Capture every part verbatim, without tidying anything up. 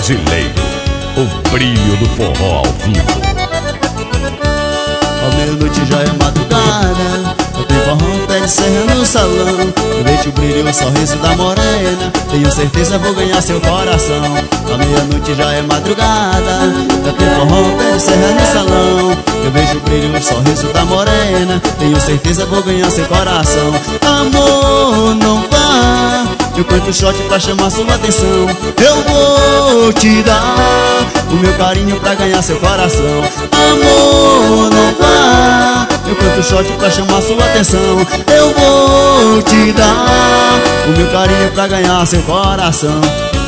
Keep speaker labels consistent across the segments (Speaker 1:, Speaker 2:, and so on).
Speaker 1: brasileiro, o brilho do forró ao vivo.
Speaker 2: Ao meia-noite já é madrugada, eu tenho forró, pé de serra no salão. Eu vejo o brilho, o sorriso da morena, tenho certeza vou ganhar seu coração. Ao meia-noite já é madrugada, eu tenho forró, pé de serra no salão. Eu vejo o brilho, o sorriso da morena, tenho certeza vou ganhar seu coração. Amor, não vá, eu canto shot pra chamar sua atenção. Eu vou te dar o meu carinho pra ganhar seu coração. Amor, não vá, eu canto shot pra chamar sua atenção. Eu vou te dar o meu carinho pra ganhar seu coração.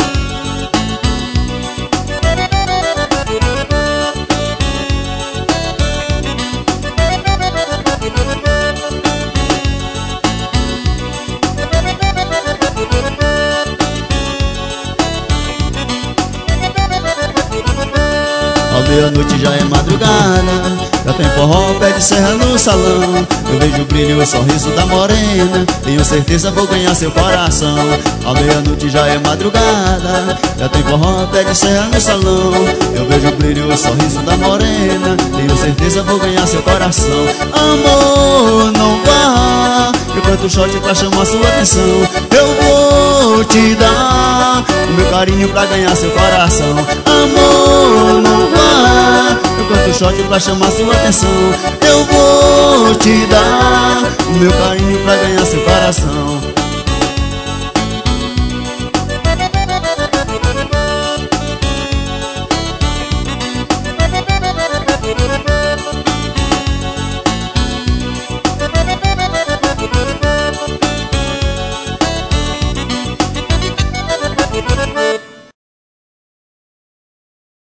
Speaker 2: Ao meia-noite já é madrugada, já tem forró, pé de serra no salão. Eu vejo o brilho, o sorriso da morena, tenho certeza vou ganhar seu coração. Ao meia-noite já é madrugada, já tem forró, pé de serra no salão. Eu vejo o brilho, o sorriso da morena, tenho certeza vou ganhar seu coração. Amor, não vá, eu canto shot pra chamar sua atenção. Eu vou te dar o meu carinho pra ganhar seu coração. Amor, não vá, eu canto shot pra chamar sua atenção. Eu vou te dar o meu carinho pra ganhar seu coração.